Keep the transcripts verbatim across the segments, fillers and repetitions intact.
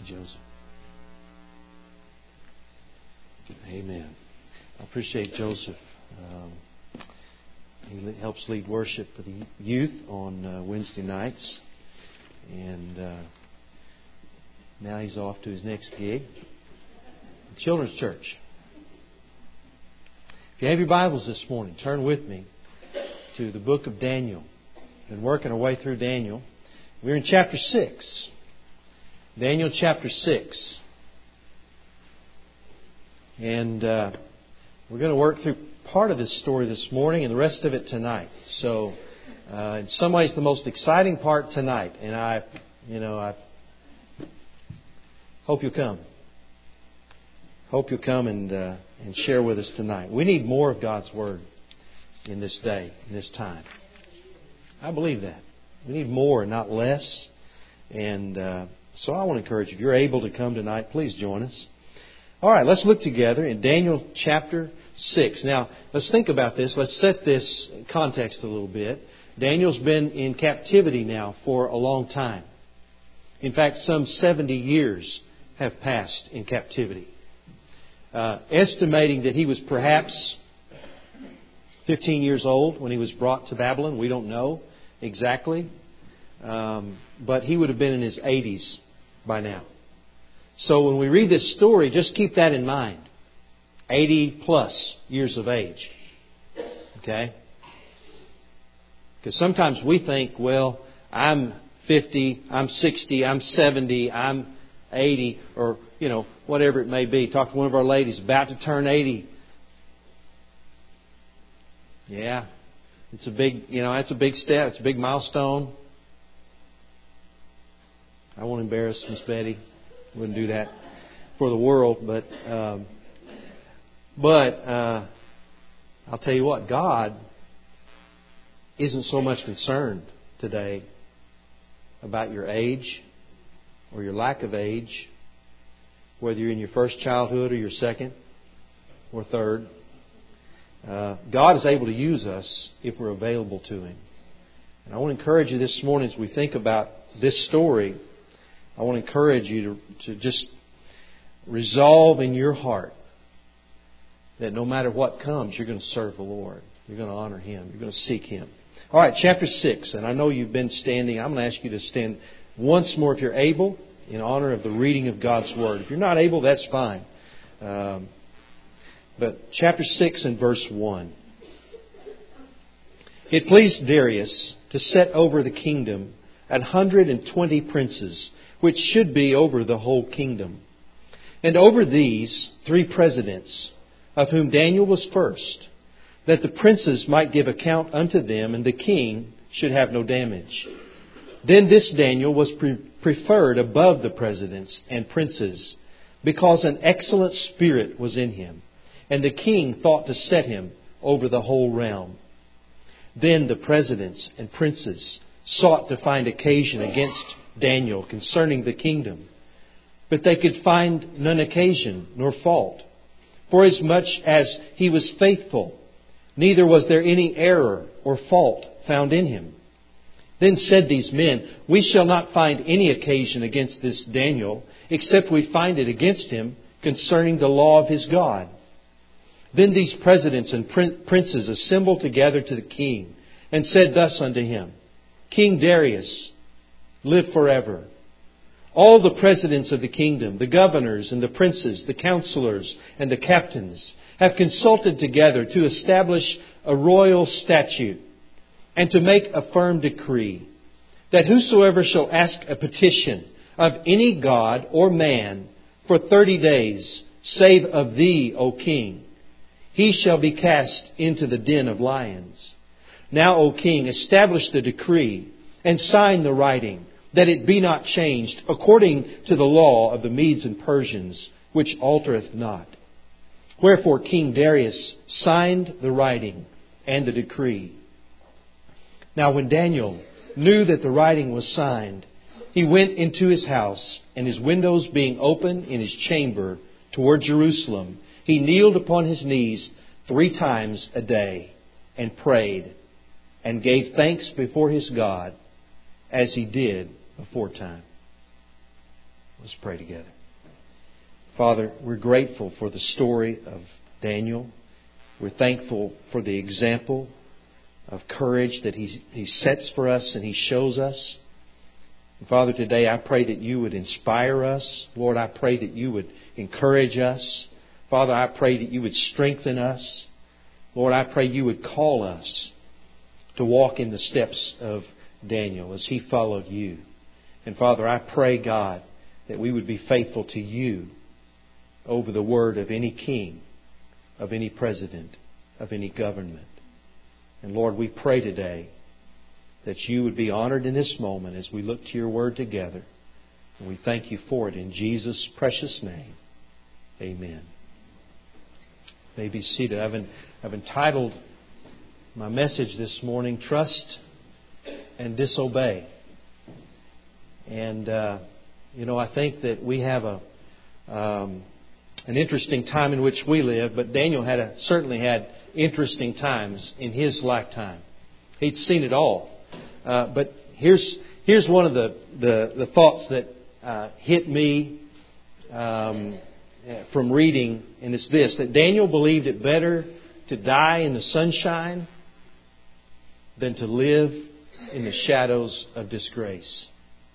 you, Joseph. Amen. I appreciate Joseph. Um, he helps lead worship for the youth on uh, Wednesday nights. And uh, now he's off to his next gig. Children's Church. If you have your Bibles this morning, turn with me to the book of Daniel. We've been working our way through Daniel. We're in chapter six. Daniel chapter six. And uh, we're going to work through part of this story this morning and the rest of it tonight. So, uh, in some ways, the most exciting part tonight. And I, you know, I hope you'll come. Hope you'll come and uh, and share with us tonight. We need more of God's Word in this day, in this time. I believe that. We need more, not less. And uh, so I want to encourage you, if you're able to come tonight, please join us. All right, let's look together in Daniel chapter six. Now, let's think about this. Let's set this context a little bit. Daniel's been in captivity now for a long time. In fact, some seventy years have passed in captivity. Uh, estimating that he was perhaps fifteen years old when he was brought to Babylon. We don't know exactly. Um, but he would have been in his eighties by now. So when we read this story, just keep that in mind. eighty plus years of age. Okay? Because sometimes we think, well, I'm fifty, I'm sixty, I'm seventy, I'm eighty, or, you know, whatever it may be. Talk to one of our ladies about to turn eighty. Yeah. It's a big, you know, that's a big step. It's a big milestone. I won't embarrass Miss Betty. Wouldn't do that for the world, but um, but uh, I'll tell you what, God isn't so much concerned today about your age or your lack of age, whether you're in your first childhood or your second or third. Uh, God is able to use us if we're available to Him. And I want to encourage you this morning as we think about this story. I want to encourage you to, to just resolve in your heart that no matter what comes, you're going to serve the Lord. You're going to honor Him. You're going to seek Him. All right, chapter six. And I know you've been standing. I'm going to ask you to stand once more if you're able in honor of the reading of God's Word. If you're not able, that's fine. Um, but chapter six and verse one. It pleased Darius to set over the kingdom an hundred and twenty princes, which should be over the whole kingdom. And over these three presidents, of whom Daniel was first, that the princes might give account unto them, and the king should have no damage. Then this Daniel was pre- preferred above the presidents and princes, because an excellent spirit was in him, and the king thought to set him over the whole realm. Then the presidents and princes sought to find occasion against Daniel concerning the kingdom. But they could find none occasion nor fault, forasmuch as he was faithful, neither was there any error or fault found in him. Then said these men, we shall not find any occasion against this Daniel, except we find it against him concerning the law of his God. Then these presidents and princes assembled together to the king, and said thus unto him, King Darius, live forever. All the presidents of the kingdom, the governors and the princes, the counselors and the captains, have consulted together to establish a royal statute and to make a firm decree, that whosoever shall ask a petition of any god or man for thirty days, save of thee, O king, he shall be cast into the den of lions. Now, O king, establish the decree and sign the writing, that it be not changed according to the law of the Medes and Persians, which altereth not. Wherefore King Darius signed the writing and the decree. Now when Daniel knew that the writing was signed, he went into his house, and his windows being open in his chamber toward Jerusalem, he kneeled upon his knees three times a day and prayed and gave thanks before his God, as he did aforetime. Let's pray together. Father, we're grateful for the story of Daniel. We're thankful for the example of courage that he, he sets for us and He shows us. And Father, today I pray that You would inspire us. Lord, I pray that You would encourage us. Father, I pray that You would strengthen us. Lord, I pray You would call us to walk in the steps of Daniel as he followed You. And Father, I pray, God, that we would be faithful to You over the word of any king, of any president, of any government. And Lord, we pray today that You would be honored in this moment as we look to Your word together. And we thank You for it in Jesus' precious name. Amen. You may be seated. I've, en- I've entitled my message this morning, Trust and Disobey. And, uh, you know, I think that we have a um, an interesting time in which we live, but Daniel had a, certainly had interesting times in his lifetime. He'd seen it all. Uh, but here's here's one of the, the, the thoughts that uh, hit me um, from reading, and it's this, that Daniel believed it better to die in the sunshine than to live in the shadows of disgrace.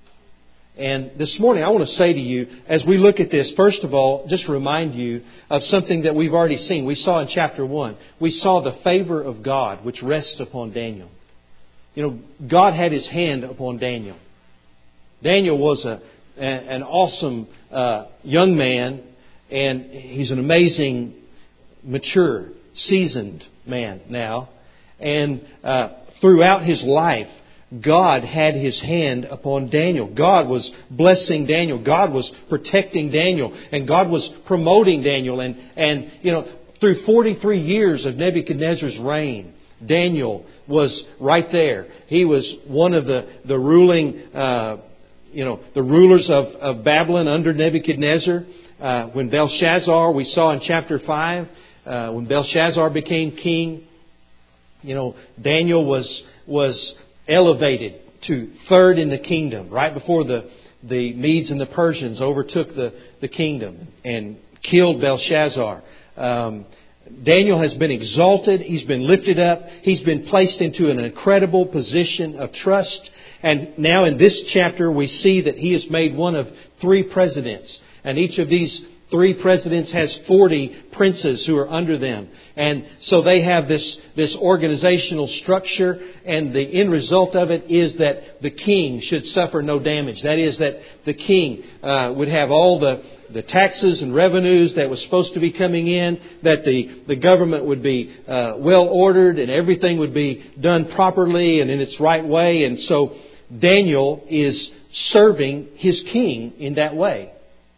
And this morning I want to say to you, as we look at this, first of all, just remind you of something that we've already seen. We saw in chapter one. We saw the favor of God which rests upon Daniel. You know, God had His hand upon Daniel. Daniel was a, an awesome uh, young man, and he's an amazing, mature, seasoned man now. And uh, throughout his life, God had His hand upon Daniel. God was blessing Daniel. God was protecting Daniel. And God was promoting Daniel. And, and you know, through forty-three years of Nebuchadnezzar's reign, Daniel was right there. He was one of the, the ruling, uh, you know, the rulers of, of Babylon under Nebuchadnezzar. Uh, when Belshazzar, we saw in chapter five, uh, when Belshazzar became king, you know, Daniel was, was elevated to third in the kingdom, right before the, the Medes and the Persians overtook the, the kingdom and killed Belshazzar. Um, Daniel has been exalted. He's been lifted up. He's been placed into an incredible position of trust. And now in this chapter we see that he is made one of three presidents. And each of these three presidents has forty princes who are under them. And so they have this, this organizational structure, and the end result of it is that the king should suffer no damage. That is, that the king uh, would have all the, the taxes and revenues that was supposed to be coming in, that the, the government would be uh, well ordered, and everything would be done properly and in its right way. And so Daniel is serving his king in that way.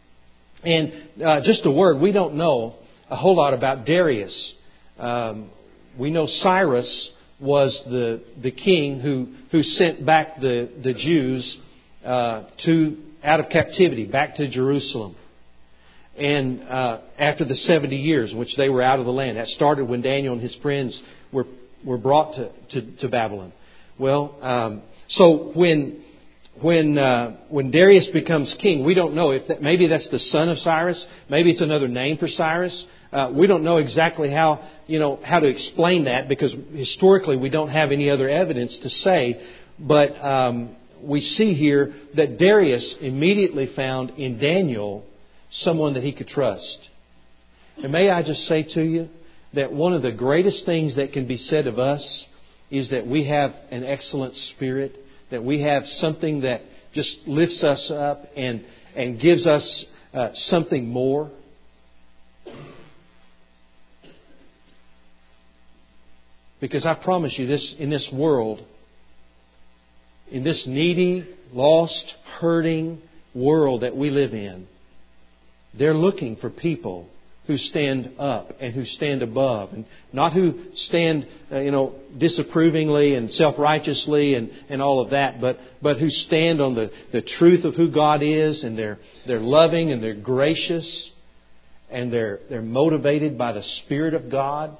And uh, just a word, we don't know a whole lot about Darius. Um, we know Cyrus was the the king who who sent back the the Jews uh, to out of captivity back to Jerusalem. And uh, after the seventy years in which they were out of the land, that started when Daniel and his friends were were brought to to, to Babylon. Well, um, so when When uh, when Darius becomes king, we don't know if that, maybe that's the son of Cyrus, maybe it's another name for Cyrus. Uh, we don't know exactly how you know how to explain that, because historically we don't have any other evidence to say. But um, we see here that Darius immediately found in Daniel someone that he could trust. And may I just say to you that one of the greatest things that can be said of us is that we have an excellent spirit. That we have something that just lifts us up and, and gives us uh, something more. Because I promise you, this in this world, in this needy, lost, hurting world that we live in, they're looking for people who stand up and who stand above, and not who stand, uh, you know, disapprovingly and self-righteously and, and all of that, but but who stand on the, the truth of who God is, and they're they're loving and they're gracious, and they're they're motivated by the Spirit of God.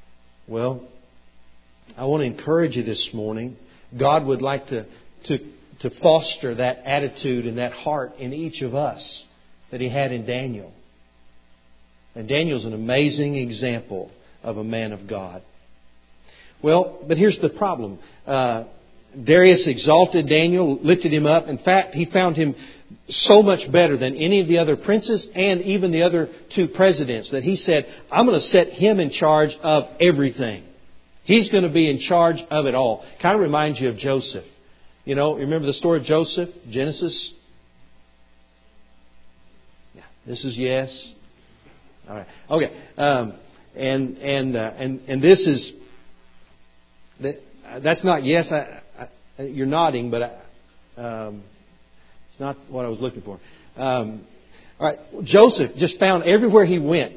Well, I want to encourage you this morning. God would like to to to foster that attitude and that heart in each of us that He had in Daniel. And Daniel's an amazing example of a man of God. Well, but here's the problem. Uh, Darius exalted Daniel, lifted him up. In fact, he found him so much better than any of the other princes and even the other two presidents that he said, I'm going to set him in charge of everything. He's going to be in charge of it all. Kind of reminds you of Joseph. You know, remember the story of Joseph? Genesis? Yeah, this is yes. All right. Okay. Um, and and uh, and and this is that, that's not yes. I, I, you're nodding, but I, um, it's not what I was looking for. Um, all right. Joseph just found everywhere he went,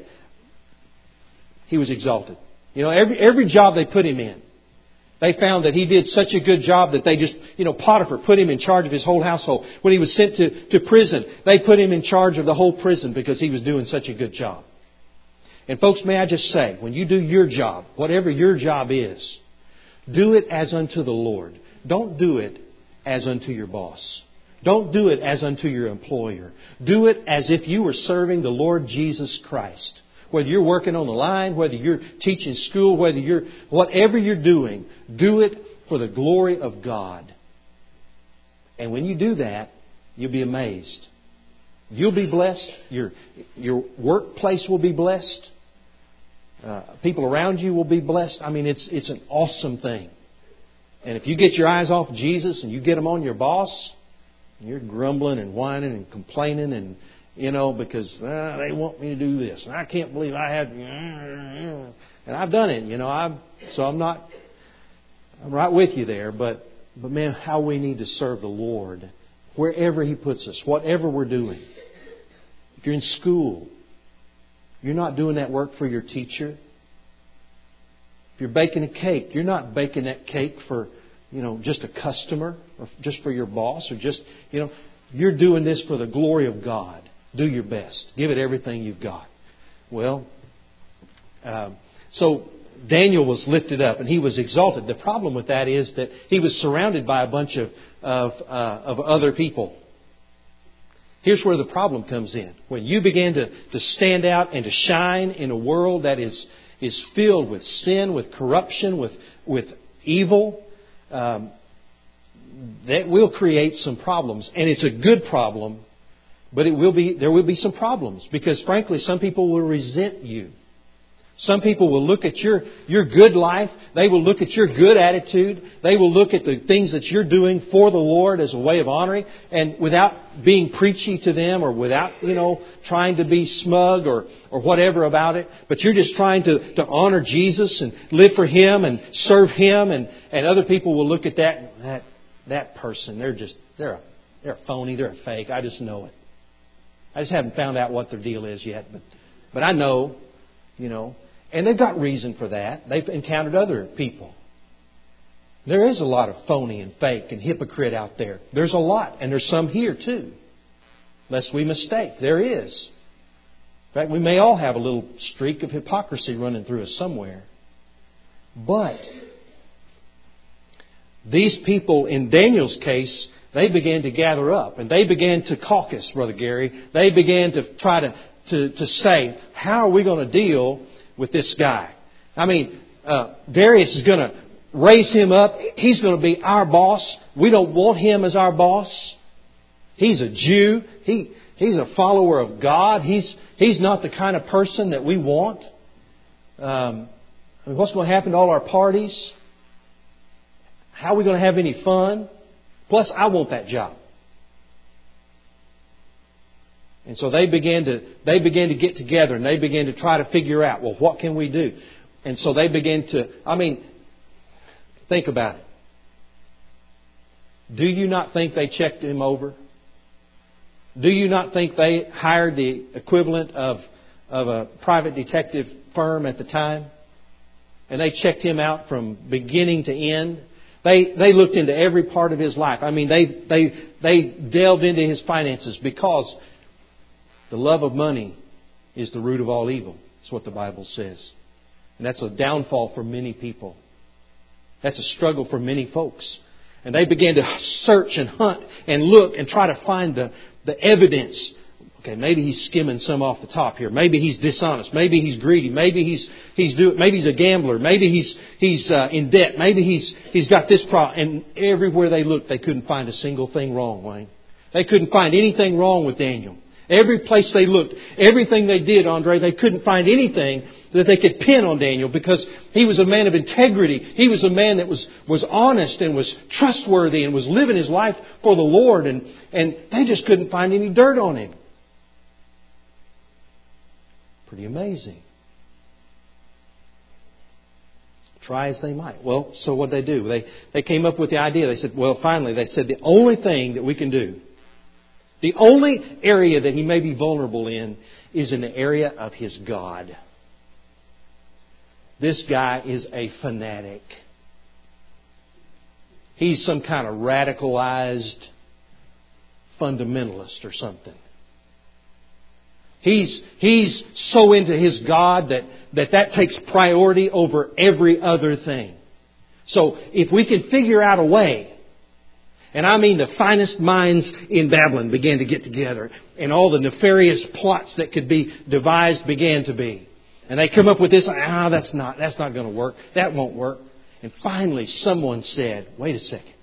he was exalted. You know, every every job they put him in, they found that he did such a good job that they just, you know, Potiphar put him in charge of his whole household. When he was sent to, to prison, they put him in charge of the whole prison because he was doing such a good job. And folks, may I just say, when you do your job, whatever your job is, do it as unto the Lord. Don't do it as unto your boss. Don't do it as unto your employer. Do it as if you were serving the Lord Jesus Christ. Whether you're working on the line, whether you're teaching school, whether you're, whatever you're doing, do it for the glory of God. And when you do that, you'll be amazed. You'll be blessed. Your, your workplace will be blessed. Uh, people around you will be blessed. I mean, it's, it's an awesome thing. And if you get your eyes off Jesus and you get them on your boss, and you're grumbling and whining and complaining and, you know, because uh, they want me to do this. And I can't believe I had... And I've done it, you know. I'm, so I'm not... I'm right with you there. But, but man, how we need to serve the Lord wherever He puts us, whatever we're doing. If you're in school, you're not doing that work for your teacher. If you're baking a cake, you're not baking that cake for, you know, just a customer or just for your boss or just, you know, you're doing this for the glory of God. Do your best. Give it everything you've got. Well, um, so Daniel was lifted up and he was exalted. The problem with that is that he was surrounded by a bunch of of, uh, of other people. Here's where the problem comes in. When you begin to, to stand out and to shine in a world that is is filled with sin, with corruption, with with evil, um, that will create some problems. And it's a good problem, but it will be there will be some problems because, frankly, some people will resent you. Some people will look at your, your good life. They will look at your good attitude. They will look at the things that you're doing for the Lord as a way of honoring. And without being preachy to them or without, you know, trying to be smug or, or whatever about it. But you're just trying to, to honor Jesus and live for Him and serve Him. And, and other people will look at that, that, that person. They're just, they're a, they're a phony. They're a fake. I just know it. I just haven't found out what their deal is yet. But, but I know, you know. And they've got reason for that. They've encountered other people. There is a lot of phony and fake and hypocrite out there. There's a lot. And there's some here too. Lest we mistake. There is. In fact, we may all have a little streak of hypocrisy running through us somewhere. But these people, in Daniel's case, they began to gather up. And they began to caucus, Brother Gary. They began to try to, to, to say, how are we going to deal with this guy? I mean, uh, Darius is going to raise him up. He's going to be our boss. We don't want him as our boss. He's a Jew. He he's a follower of God. He's he's not the kind of person that we want. Um, I mean, what's going to happen to all our parties? How are we going to have any fun? Plus, I want that job. And so they began to they began to get together and they began to try to figure out, well, what can we do? And so they began to, I mean, think about it. Do you not think they checked him over? Do you not think they hired the equivalent of, of a private detective firm at the time? And they checked him out from beginning to end. They they looked into every part of his life. I mean, they they they delved into his finances because the love of money is the root of all evil. That's what the Bible says. And that's a downfall for many people. That's a struggle for many folks. And they began to search and hunt and look and try to find the, the evidence. Okay, maybe he's skimming some off the top here. Maybe he's dishonest. Maybe he's greedy. Maybe he's he's do, Maybe he's a gambler. Maybe he's he's uh, in debt. Maybe he's he's got this problem. And everywhere they looked, they couldn't find a single thing wrong, Wayne. They couldn't find anything wrong with Daniel. Every place they looked, everything they did, Andre, they couldn't find anything that they could pin on Daniel because he was a man of integrity. He was a man that was, was honest and was trustworthy and was living his life for the Lord. And, and they just couldn't find any dirt on him. Pretty amazing. Try as they might. Well, so what did they do? They, they came up with the idea. They said, well, finally, they said the only thing that we can do, the only area that he may be vulnerable in is in the area of his God. This guy is a fanatic. He's some kind of radicalized fundamentalist or something. He's, he's so into his God that, that that takes priority over every other thing. So if we can figure out a way, and I mean the finest minds in Babylon began to get together, and all the nefarious plots that could be devised began to be. And they come up with this, ah, that's not, that's not going to work. That won't work. And finally someone said, wait a second.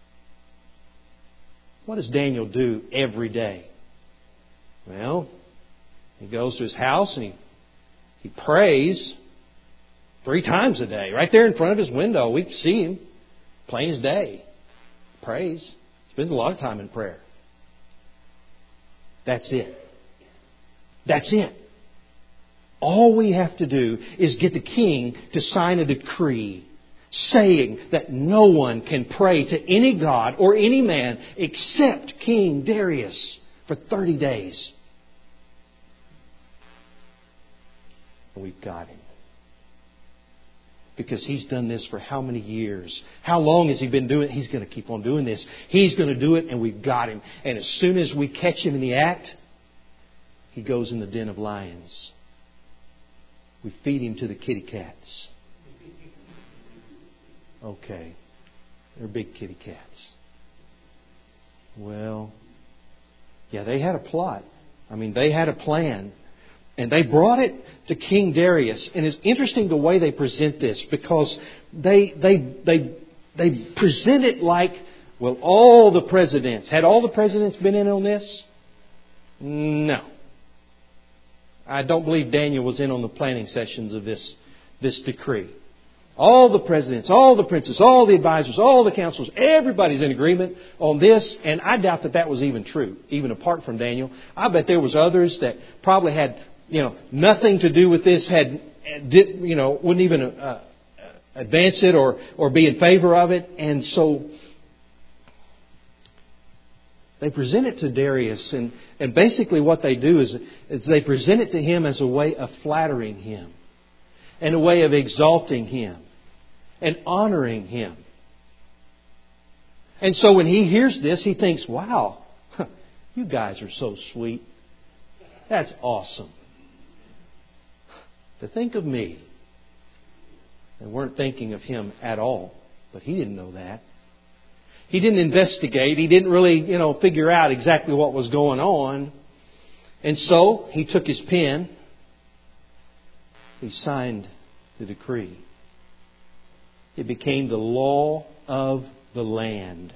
What does Daniel do every day? Well, he goes to his house and he, he prays three times a day. Right there in front of his window. We see him plain as day. Prays. Spends a lot of time in prayer. That's it. That's it. All we have to do is get the king to sign a decree saying that no one can pray to any god or any man except King Darius for thirty days. We've got him. Because he's done this for how many years? How long has he been doing it? He's going to keep on doing this. He's going to do it, and we've got him. And as soon as we catch him in the act, he goes in the den of lions. We feed him to the kitty cats. Okay. They're big kitty cats. Well, yeah, they had a plot. I mean, they had a plan. And they brought it to King Darius. And it's interesting the way they present this, because they they they they present it like, well, all the presidents. Had all the presidents been in on this? No. I don't believe Daniel was in on the planning sessions of this, this decree. All the presidents, all the princes, all the advisors, all the counselors, everybody's in agreement on this. And I doubt that that was even true, even apart from Daniel. I bet there was others that probably had, you know, nothing to do with this, had, did, you know, wouldn't even uh, advance it or, or be in favor of it. And so they present it to Darius, and, and basically what they do is, is they present it to him as a way of flattering him, and a way of exalting him, and honoring him. And so when he hears this, he thinks, wow, you guys are so sweet. That's awesome. To think of me. They weren't thinking of him at all, but he didn't know that. He didn't investigate. He didn't really, you know, figure out exactly what was going on. And so he took his pen. He signed the decree. It became the law of the land.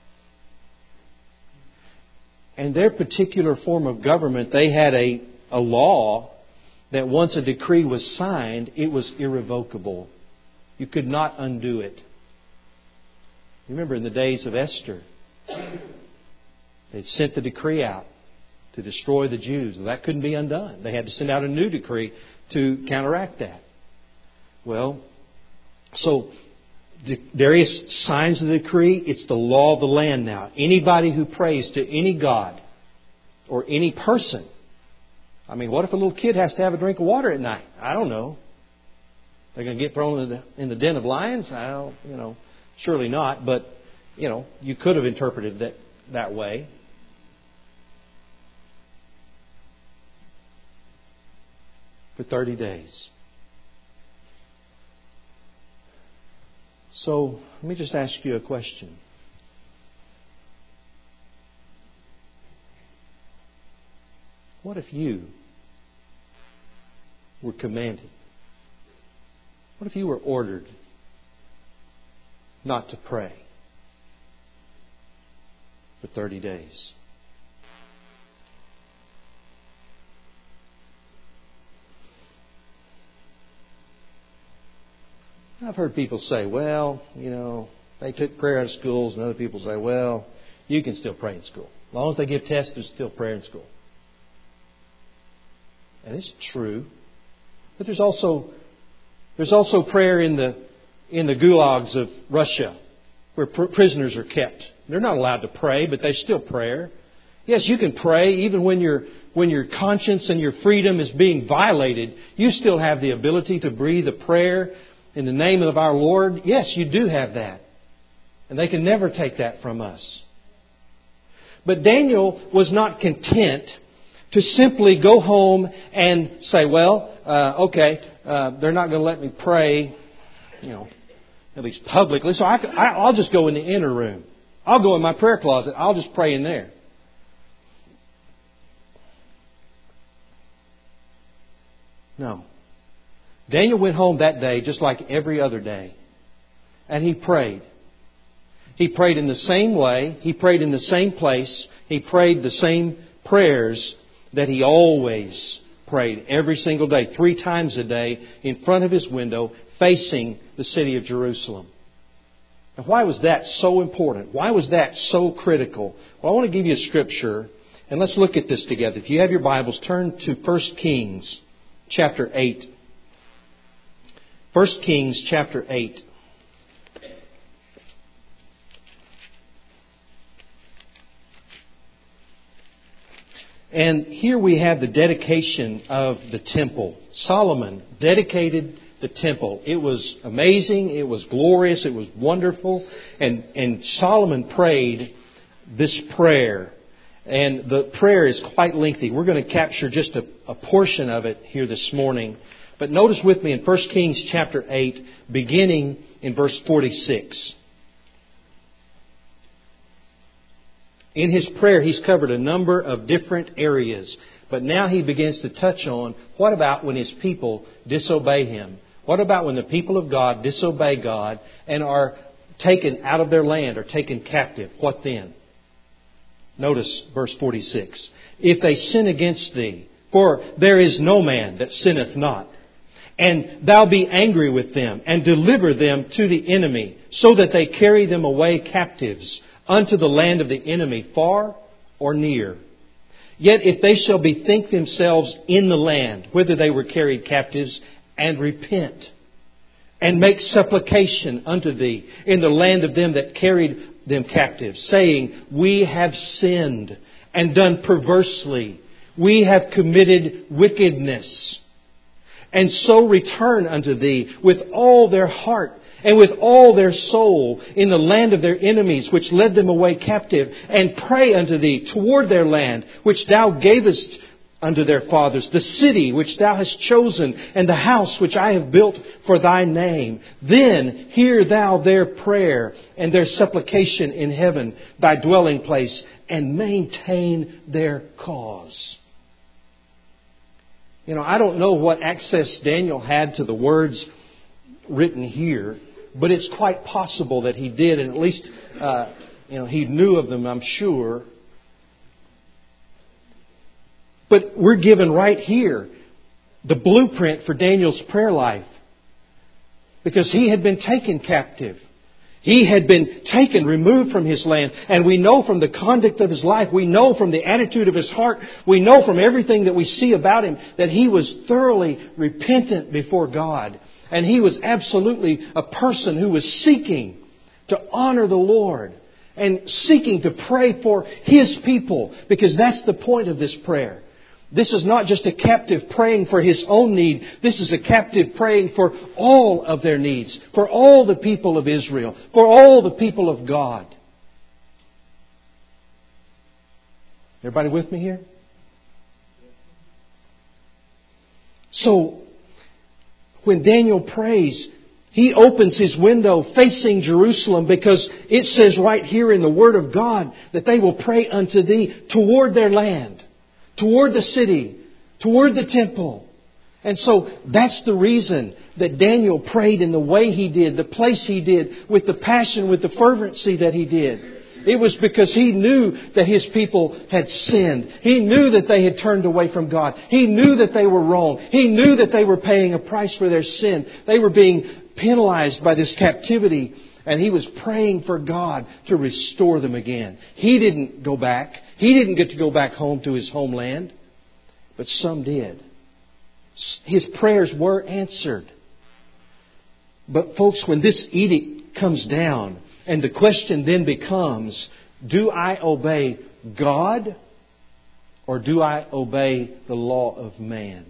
And their particular form of government, they had a, a law that once a decree was signed, it was irrevocable. You could not undo it. Remember in the days of Esther, they'd sent the decree out to destroy the Jews. That couldn't be undone. They had to send out a new decree to counteract that. Well, so Darius signs the decree. It's the law of the land now. Anybody who prays to any god or any person. I mean, what if a little kid has to have a drink of water at night? I don't know. They're going to get thrown in the, in the den of lions? I don't, you know, surely not. But, you know, you could have interpreted that that way. For thirty days. So, let me just ask you a question. What if you were commanded? What if you were ordered not to pray for thirty days? I've heard people say, well, you know, they took prayer out of schools, and other people say, well, you can still pray in school. As long as they give tests, there's still prayer in school. And it's true. But there's also there's also prayer in the in the gulags of Russia, where pr- prisoners are kept. They're not allowed to pray, but there's still prayer. Yes, you can pray even when your when your conscience and your freedom is being violated. You still have the ability to breathe a prayer in the name of our Lord. Yes, you do have that. And they can never take that from us. But Daniel was not content to simply go home and say, well, uh, okay, uh, they're not going to let me pray, you know, at least publicly, so I, I, I'll just go in the inner room. I'll go in my prayer closet. I'll just pray in there. No. Daniel went home that day just like every other day. And he prayed. He prayed in the same way. He prayed in the same place. He prayed the same prayers that he always prayed every single day, three times a day, in front of his window, facing the city of Jerusalem. Now, why was that so important? Why was that so critical? Well, I want to give you a scripture, and let's look at this together. If you have your Bibles, turn to First Kings chapter eight. First Kings chapter eight. And here we have the dedication of the temple. Solomon dedicated the temple. It was amazing. It was glorious. It was wonderful. And, and Solomon prayed this prayer. And the prayer is quite lengthy. We're going to capture just a, a portion of it here this morning. But notice with me in First Kings chapter eight, beginning in verse forty-six. In his prayer, he's covered a number of different areas. But now he begins to touch on, what about when his people disobey him? What about when the people of God disobey God and are taken out of their land or taken captive? What then? Notice verse forty-six. If they sin against thee, for there is no man that sinneth not, and thou be angry with them, and deliver them to the enemy, so that they carry them away captives unto the land of the enemy, far or near. Yet if they shall bethink themselves in the land, whither they were carried captives, and repent, and make supplication unto thee in the land of them that carried them captives, saying, we have sinned and done perversely. We have committed wickedness. And so return unto thee with all their heart and with all their soul in the land of their enemies, which led them away captive, and pray unto thee toward their land, which thou gavest unto their fathers, the city which thou hast chosen, and the house which I have built for thy name. Then hear thou their prayer and their supplication in heaven, thy dwelling place, and maintain their cause. You know, I don't know what access Daniel had to the words written here, but it's quite possible that he did, and at least uh, you know he knew of them, I'm sure. But we're given right here the blueprint for Daniel's prayer life, because he had been taken captive. He had been taken, removed from his land. And we know from the conduct of his life, we know from the attitude of his heart, we know from everything that we see about him, that he was thoroughly repentant before God. And he was absolutely a person who was seeking to honor the Lord and seeking to pray for his people, because that's the point of this prayer. This is not just a captive praying for his own need. This is a captive praying for all of their needs, for all the people of Israel, for all the people of God. Everybody with me here? So, when Daniel prays, he opens his window facing Jerusalem, because it says right here in the Word of God that they will pray unto thee toward their land. toward the city, toward the temple. And so that's the reason that Daniel prayed in the way he did, the place he did, with the passion, with the fervency that he did. It was because he knew that his people had sinned. He knew that they had turned away from God. He knew that they were wrong. He knew that they were paying a price for their sin. They were being penalized by this captivity. And he was praying for God to restore them again. He didn't go back. He didn't get to go back home to his homeland. But some did. His prayers were answered. But folks, when this edict comes down, and the question then becomes, do I obey God or do I obey the law of man?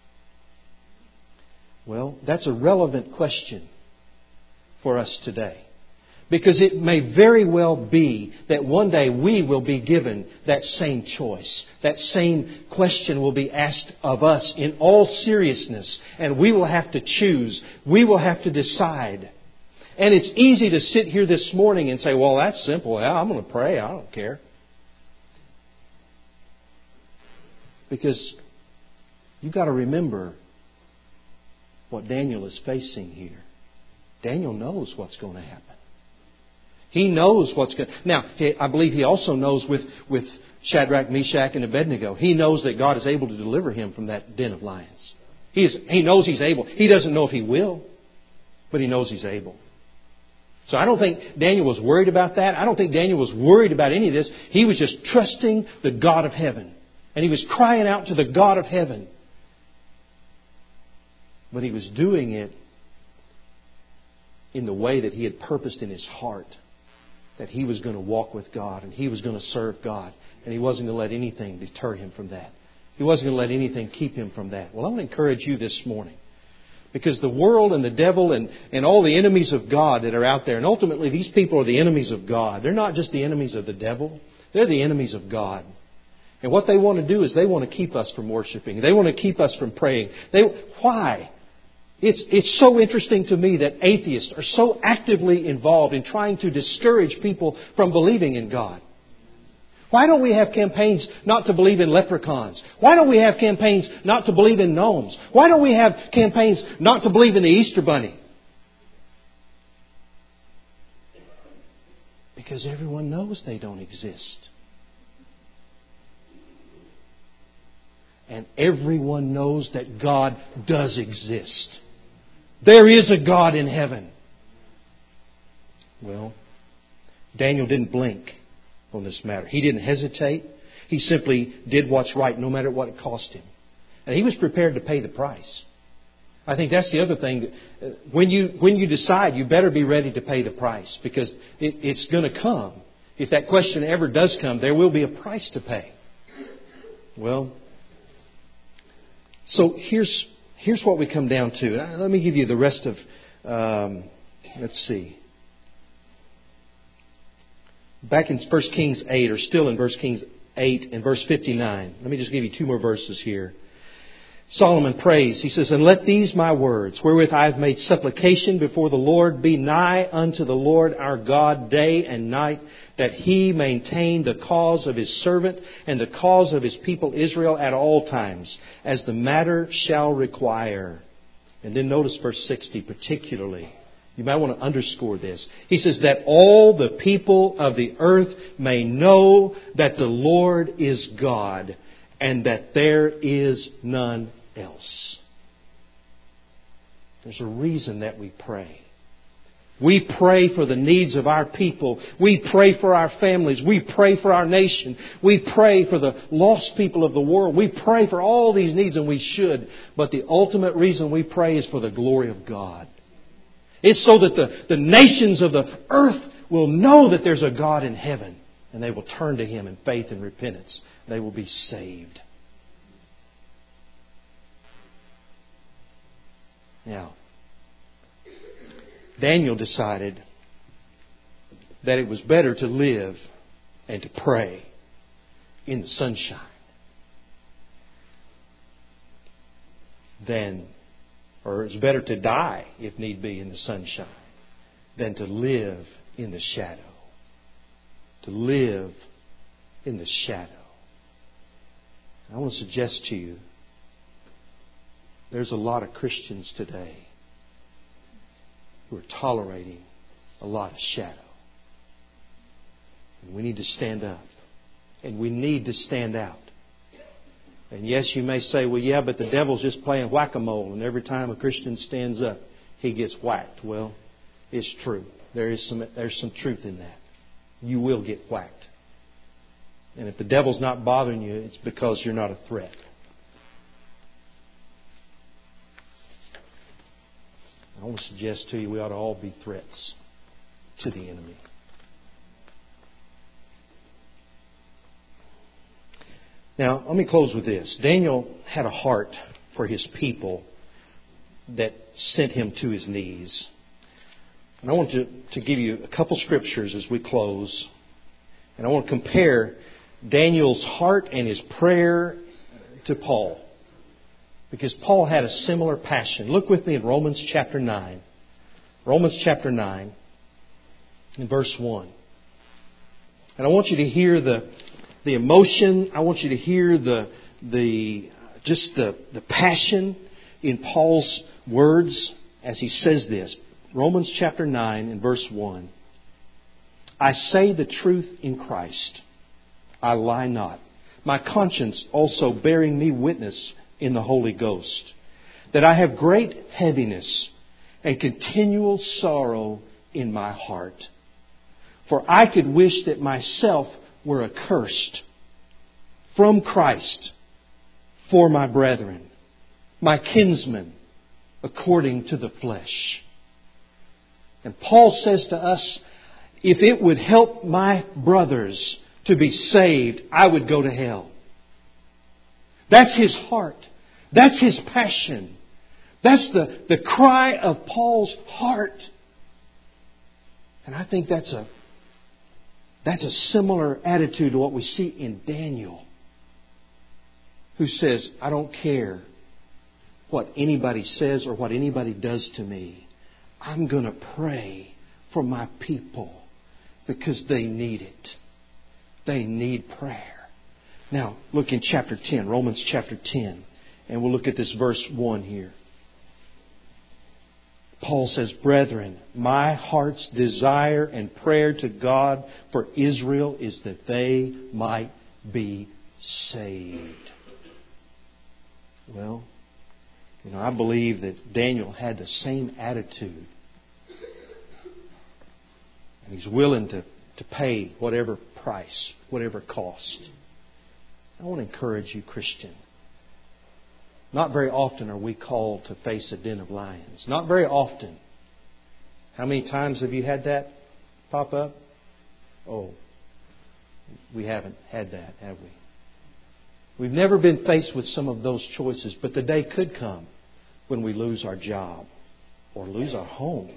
Well, that's a relevant question for us today. Because it may very well be that one day we will be given that same choice. That same question will be asked of us in all seriousness. And we will have to choose. We will have to decide. And it's easy to sit here this morning and say, well, that's simple. Yeah, I'm going to pray. I don't care. Because you've got to remember what Daniel is facing here. Daniel knows what's going to happen. He knows what's going to... Now, I believe he also knows with, with Shadrach, Meshach, and Abednego, he knows that God is able to deliver him from that den of lions. He, is, he knows He's able. He doesn't know if He will, but he knows He's able. So I don't think Daniel was worried about that. I don't think Daniel was worried about any of this. He was just trusting the God of heaven. And he was crying out to the God of heaven. But he was doing it in the way that he had purposed in his heart. That he was going to walk with God and he was going to serve God. And he wasn't going to let anything deter him from that. He wasn't going to let anything keep him from that. Well, I want to encourage you this morning. Because the world and the devil and, and all the enemies of God that are out there, and ultimately these people are the enemies of God. They're not just the enemies of the devil. They're the enemies of God. And what they want to do is they want to keep us from worshiping. They want to keep us from praying. They, why? It's, it's so interesting to me that atheists are so actively involved in trying to discourage people from believing in God. Why don't we have campaigns not to believe in leprechauns? Why don't we have campaigns not to believe in gnomes? Why don't we have campaigns not to believe in the Easter Bunny? Because everyone knows they don't exist. And everyone knows that God does exist. There is a God in heaven. Well, Daniel didn't blink on this matter. He didn't hesitate. He simply did what's right no matter what it cost him. And he was prepared to pay the price. I think that's the other thing. When you, when you decide, you better be ready to pay the price. Because it, it's going to come. If that question ever does come, there will be a price to pay. Well, so here's here's what we come down to. Let me give you the rest of, um, let's see. Back in First Kings eight, or still in First Kings eight and verse fifty-nine. Let me just give you two more verses here. Solomon prays. He says, "And let these my words, wherewith I have made supplication before the Lord, be nigh unto the Lord our God day and night, that He maintain the cause of His servant and the cause of His people Israel at all times, as the matter shall require." And then notice verse sixty particularly. You might want to underscore this. He says, "That all the people of the earth may know that the Lord is God, and that there is none else." There's a reason that we pray. We pray for the needs of our people. We pray for our families. We pray for our nation. We pray for the lost people of the world. We pray for all these needs, and we should. But the ultimate reason we pray is for the glory of God. It's so that the, the nations of the earth will know that there's a God in heaven. And they will turn to Him in faith and repentance. They will be saved. Now, Daniel decided that it was better to live and to pray in the sunshine than, or it's better to die, if need be, in the sunshine than to live in the shadow. To live in the shadow. I want to suggest to you, there's a lot of Christians today who are tolerating a lot of shadow. And we need to stand up. And we need to stand out. And yes, you may say, well, yeah, but the devil's just playing whack-a-mole, and every time a Christian stands up, he gets whacked. Well, it's true. There is some, there's some truth in that. You will get whacked. And if the devil's not bothering you, it's because you're not a threat. I want to suggest to you we ought to all be threats to the enemy. Now, let me close with this. Daniel had a heart for his people that sent him to his knees. And I want to, to give you a couple scriptures as we close. And I want to compare Daniel's heart and his prayer to Paul. Because Paul had a similar passion. Look with me in Romans chapter nine. Romans chapter nine, in verse one. And I want you to hear the the emotion. I want you to hear the the just the, the passion in Paul's words as he says this. Romans chapter nine and verse one. I say the truth in Christ. I lie not. My conscience also bearing me witness in the Holy Ghost, that I have great heaviness and continual sorrow in my heart. For I could wish that myself were accursed from Christ for my brethren, my kinsmen, according to the flesh. And Paul says to us, if it would help my brothers to be saved, I would go to hell. That's his heart. That's his passion. That's the, the cry of Paul's heart. And I think that's a that's a similar attitude to what we see in Daniel, who says, I don't care what anybody says or what anybody does to me. I'm going to pray for my people because they need it. They need prayer. Now, look in chapter ten, Romans chapter ten. And we'll look at this verse one here. Paul says, brethren, my heart's desire and prayer to God for Israel is that they might be saved. Well, you know, I believe that Daniel had the same attitude. And he's willing to, to pay whatever price, whatever cost. I want to encourage you, Christian. Not very often are we called to face a den of lions. Not very often. How many times have you had that pop up? Oh, we haven't had that, have we? We've never been faced with some of those choices, but the day could come when we lose our job or lose our home.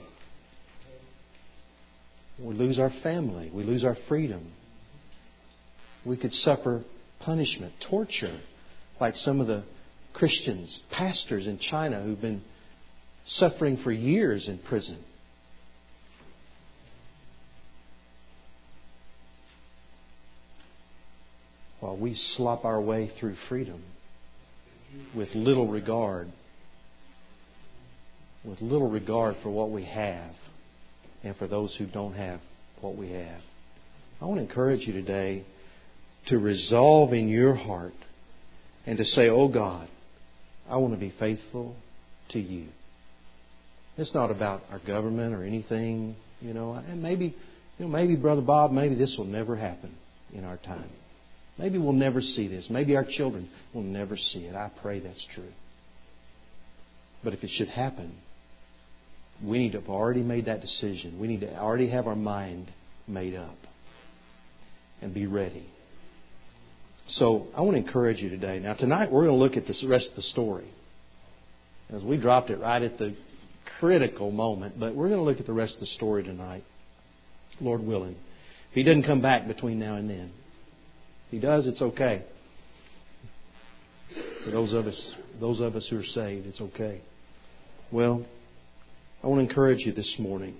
We lose our family. We lose our freedom. We could suffer punishment, torture, like some of the Christians, pastors in China who've been suffering for years in prison. While we slop our way through freedom with little regard, with little regard for what we have and for those who don't have what we have. I want to encourage you today to resolve in your heart and to say, oh God, I want to be faithful to you. It's not about our government or anything, you know. And maybe, you know, maybe Brother Bob, maybe this will never happen in our time. Maybe we'll never see this. Maybe our children will never see it. I pray that's true. But if it should happen, we need to have already made that decision. We need to already have our mind made up and be ready. So I want to encourage you today. Now tonight we're going to look at the rest of the story. As we dropped it right at the critical moment. But we're going to look at the rest of the story tonight. Lord willing. If He doesn't come back between now and then. If He does, it's okay. For those of us, those of us who are saved, it's okay. Well, I want to encourage you this morning.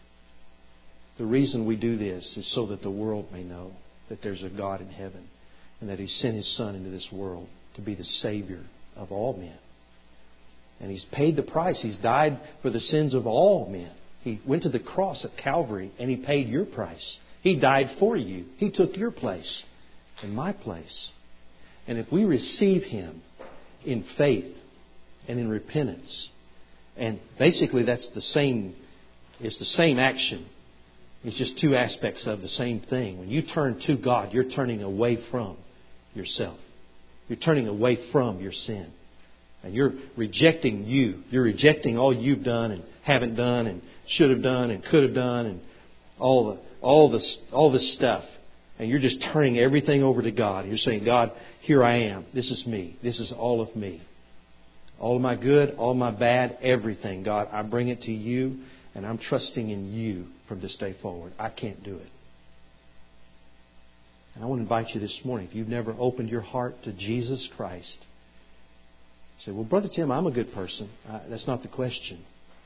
The reason we do this is so that the world may know that there's a God in heaven. and that He sent His Son into this world to be the Savior of all men. And He's paid the price. He's died for the sins of all men. He went to the cross at Calvary and He paid your price. He died for you. He took your place and my place. And if we receive Him in faith and in repentance, and basically that's the same, it's the same action. It's just two aspects of the same thing. When you turn to God, you're turning away from yourself. You're turning away from your sin. And you're rejecting you. You're rejecting all you've done and haven't done and should have done and could have done and all the all the all this stuff. And you're just turning everything over to God. You're saying, God, here I am. This is me. This is all of me. All of my good, all of my bad, everything. God, I bring it to You, and I'm trusting in You from this day forward. I can't do it. And I want to invite you this morning, if you've never opened your heart to Jesus Christ, say, well, Brother Tim, I'm a good person. Uh, that's not the question.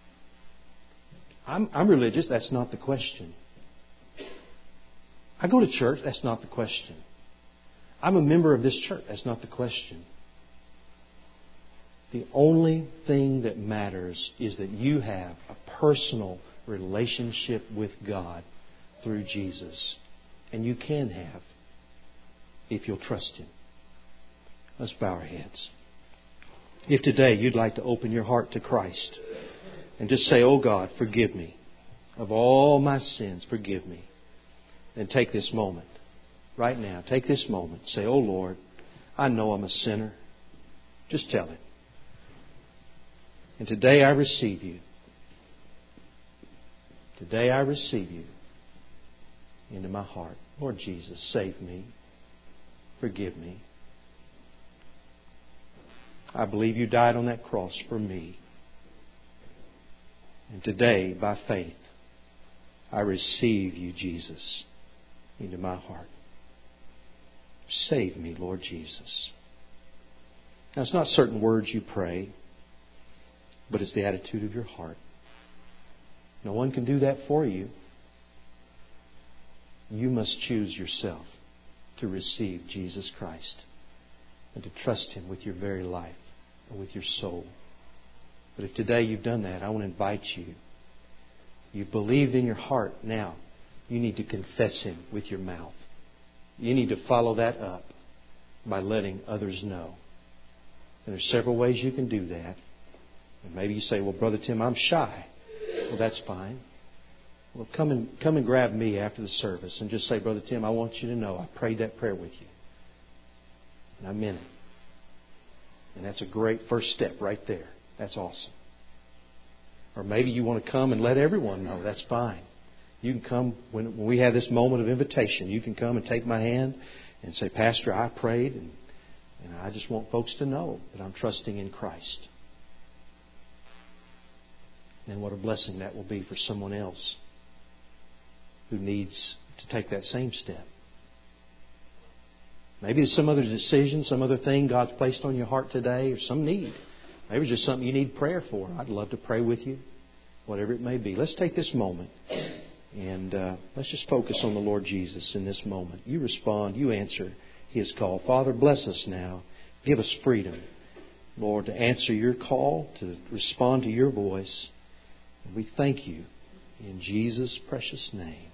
I'm, I'm religious. That's not the question. I go to church. That's not the question. I'm a member of this church. That's not the question. The only thing that matters is that you have a personal relationship with God through Jesus. And you can have if you'll trust Him. Let's bow our heads. If today you'd like to open your heart to Christ and just say, oh God, forgive me of all my sins, forgive me. Then take this moment, right now, take this moment. Say, oh Lord, I know I'm a sinner. Just tell Him. And today I receive You. Today I receive You into my heart. Lord Jesus, save me. Forgive me. I believe You died on that cross for me. And today, by faith, I receive You, Jesus, into my heart. Save me, Lord Jesus. Now, it's not certain words you pray, but it's the attitude of your heart. No one can do that for you. You must choose yourself to receive Jesus Christ and to trust Him with your very life and with your soul. But if today you've done that, I want to invite you. You've believed in your heart. Now, you need to confess Him with your mouth. You need to follow that up by letting others know. And there's several ways you can do that. And maybe you say, well, Brother Tim, I'm shy. Well, that's fine. Well, come and come and grab me after the service and just say, Brother Tim, I want you to know I prayed that prayer with you. And I meant it. And that's a great first step right there. That's awesome. Or maybe you want to come and let everyone know. That's fine. You can come when, when we have this moment of invitation. You can come and take my hand and say, Pastor, I prayed and, and I just want folks to know that I'm trusting in Christ. And what a blessing that will be for someone else who needs to take that same step. Maybe it's some other decision, some other thing God's placed on your heart today, or some need. Maybe it's just something you need prayer for. I'd love to pray with you, whatever it may be. Let's take this moment and uh, let's just focus on the Lord Jesus in this moment. You respond, you answer His call. Father, bless us now. Give us freedom, Lord, to answer Your call, to respond to Your voice. And we thank You in Jesus' precious name.